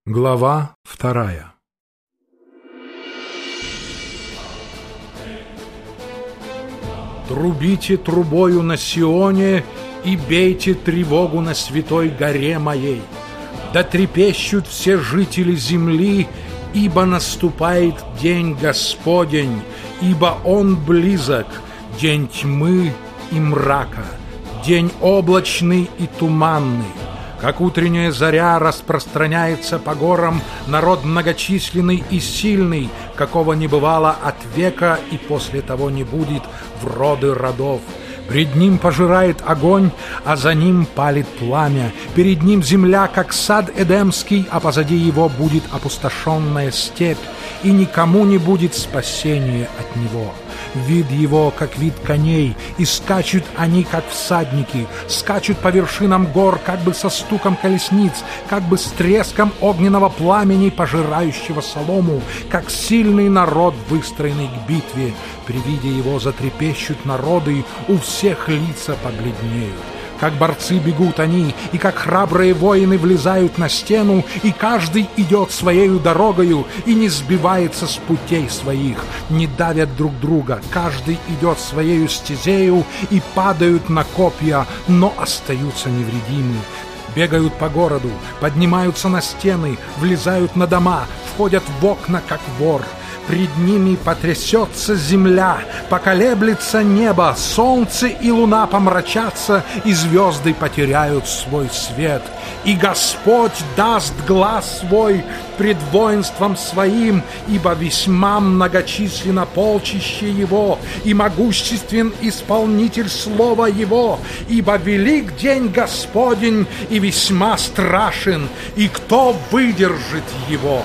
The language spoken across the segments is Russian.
Глава 2. Трубите трубою на Сионе и бейте тревогу на святой горе моей. Да трепещут все жители земли, ибо наступает день Господень, ибо Он близок, день тьмы и мрака, день облачный и туманный. Как утренняя заря распространяется по горам народ многочисленный и сильный, какого не бывало от века и после того не будет в роды родов. Пред ним пожирает огонь, а за ним палит пламя. Перед ним земля, как сад Эдемский, а позади его будет опустошенная степь, и никому не будет спасения от него. Вид его, как вид коней, и скачут они, как всадники, скачут по вершинам гор, как бы со стуком колесниц, как бы с треском огненного пламени, пожирающего солому, как сильный народ, выстроенный к битве. При виде его затрепещут народы, у всех лица побледнеют. Как борцы бегут они, и как храбрые воины влезают на стену, и каждый идет своею дорогою, и не сбивается с путей своих, не давят друг друга, каждый идет своею стезею, и падают на копья, но остаются невредимы. Бегают по городу, поднимаются на стены, влезают на дома, входят в окна, как вор. Пред ними потрясется земля, поколеблется небо, солнце и луна помрачатся, и звезды потеряют свой свет. И Господь даст глас свой пред воинством своим, ибо весьма многочисленно полчище его, и могуществен исполнитель слова его, ибо велик день Господень и весьма страшен, и кто выдержит его?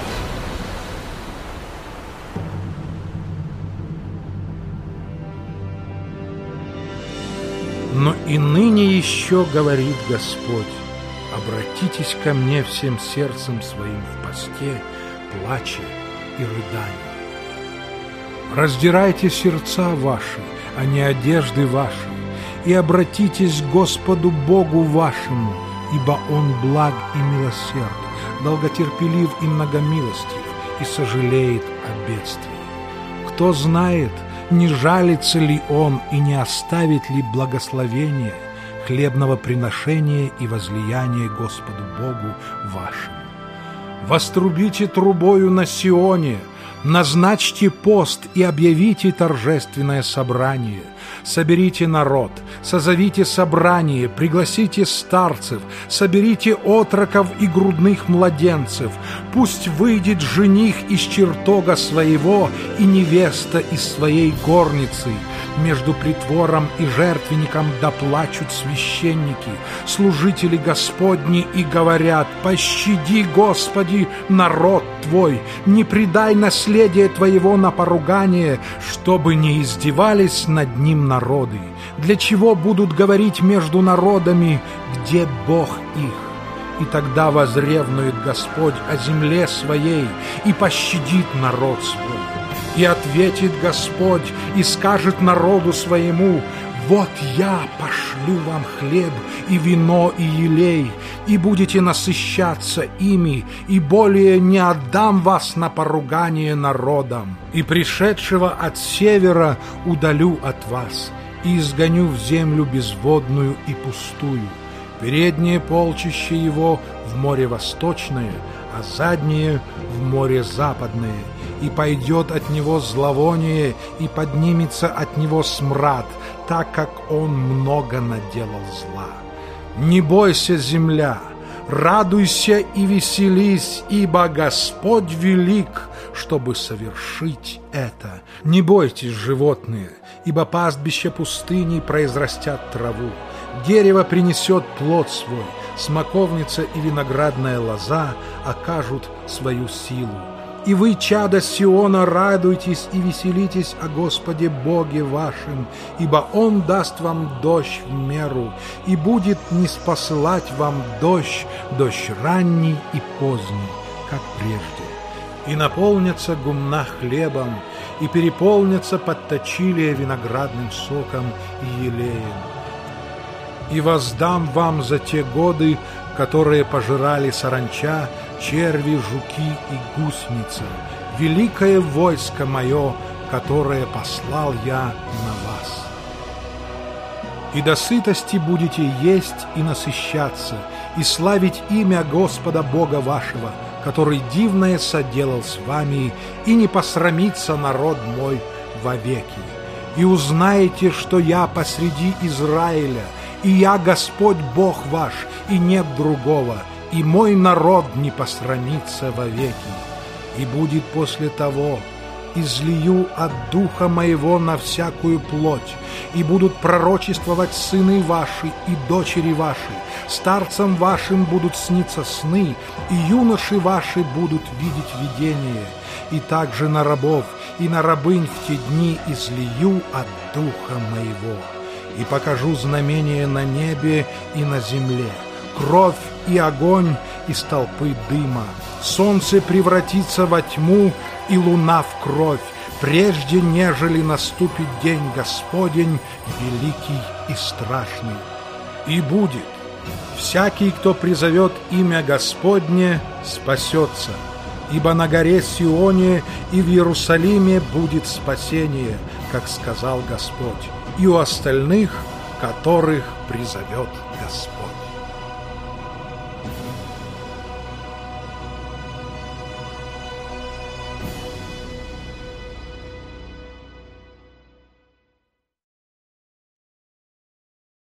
Но и ныне еще говорит Господь: обратитесь ко мне всем сердцем своим в посте, плаче и рыдании. Раздирайте сердца ваши, а не одежды ваши, и обратитесь к Господу Богу вашему, ибо Он благ и милосерд, долготерпелив и многомилостив, и сожалеет о бедствии. Кто знает, не жалится ли Он и не оставит ли благословения, хлебного приношения и возлияния Господу Богу вашему? Вострубите трубою на Сионе, назначьте пост и объявите торжественное собрание. Соберите народ, созовите собрание, пригласите старцев, соберите отроков и грудных младенцев. Пусть выйдет жених из чертога своего и невеста из своей горницы. Между притвором и жертвенником доплачут священники, служители Господни, и говорят: «Пощади, Господи, народ Твой, не предай наследие Твоего на поругание, чтобы не издевались над ним народы. Для чего будут говорить между народами, где Бог их? И тогда возревнует Господь о земле своей и пощадит народ свой. И ответит Господь и скажет народу своему: вот я пошлю вам хлеб и вино и елей, и будете насыщаться ими, и более не отдам вас на поругание народам. И пришедшего от севера удалю от вас, и изгоню в землю безводную и пустую. Переднее полчище его в море восточное, а заднее в море западное. И пойдет от него зловоние, и поднимется от него смрад, так как он много наделал зла. Не бойся, земля, радуйся и веселись, ибо Господь велик, чтобы совершить это. Не бойтесь, животные, ибо пастбища пустыни произрастят траву. Дерево принесет плод свой, смоковница и виноградная лоза окажут свою силу. И вы, чада Сиона, радуйтесь и веселитесь о Господе Боге вашем, ибо Он даст вам дождь в меру, и будет ниспосылать вам дождь ранний и поздний, как прежде. И наполнятся гумна хлебом, и переполнятся подточилия виноградным соком и елеем. И воздам вам за те годы которые пожирали саранча, черви, жуки и гусеницы, великое войско мое, которое послал я на вас. И до сытости будете есть и насыщаться, и славить имя Господа Бога вашего, который дивное соделал с вами, и не посрамится народ мой вовеки. И узнаете, что я посреди Израиля, и я Господь Бог ваш, и нет другого, и мой народ не посрамится вовеки. И будет после того, излию от духа моего на всякую плоть, и будут пророчествовать сыны ваши и дочери ваши, старцам вашим будут сниться сны, и юноши ваши будут видеть видение, и также на рабов и на рабынь в те дни излию от духа моего, и покажу знамение на небе и на земле, кровь и огонь из толпы дыма, солнце превратится во тьму и луна в кровь, прежде нежели наступит день Господень, великий и страшный. И будет, всякий, кто призовет имя Господне, спасется, ибо на горе Сионе и в Иерусалиме будет спасение, как сказал Господь, и у остальных, которых призовет Господь.